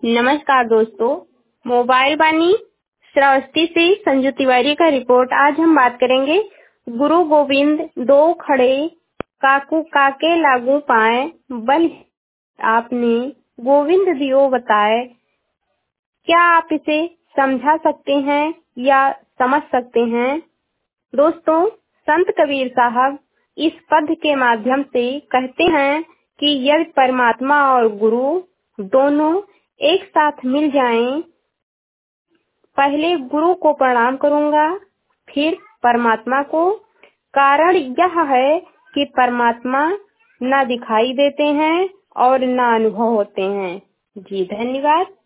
नमस्कार दोस्तों, मोबाइल बानी श्रावस्ती से संजू तिवारी का रिपोर्ट। आज हम बात करेंगे गुरु गोविंद दो खड़े काकू काके लागू पाए बल आपने गोविंद दियो बताए। क्या आप इसे समझा सकते हैं या समझ सकते हैं? दोस्तों, संत कबीर साहब इस पद के माध्यम से कहते हैं कि यदि परमात्मा और गुरु दोनों एक साथ मिल जाएं, पहले गुरु को प्रणाम करूंगा, फिर परमात्मा को। कारण यह है कि परमात्मा ना दिखाई देते हैं और ना अनुभव होते हैं। जी धन्यवाद।